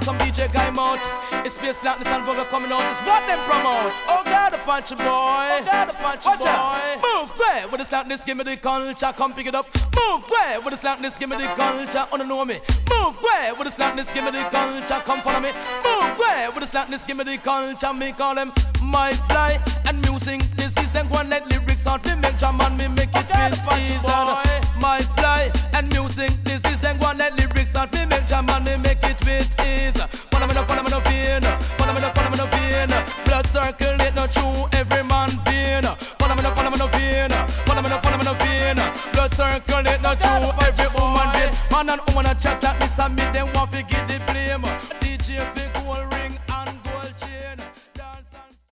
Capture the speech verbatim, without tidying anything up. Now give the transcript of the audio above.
some D J guy mouth. It's Space Slackness and Booger coming out. It's what them promote. Oh God, a punch boy. Oh God, a punch boy. Move where with the slackness, give me the culture. Come pick it up. Move where with the slackness, give me the culture. Oh, no, know me. Move where with the slackness, give me the culture. Come follow me. Move where with the slackness, give me the culture. Me call them my fly and music. This is them one let lyrics out. Me make jam and me make it with ease. My fly and music. This is them one let lyrics out. Me make jam and me make it with ease. Follow me no, follow me no vein. Follow me no, follow me no vein. Blood circulate no through every man vein. Follow me no, follow me no vein. Follow me no, follow me no vein. Blood circulate no through every woman vein. Man and woman a chest like this and me them want to give the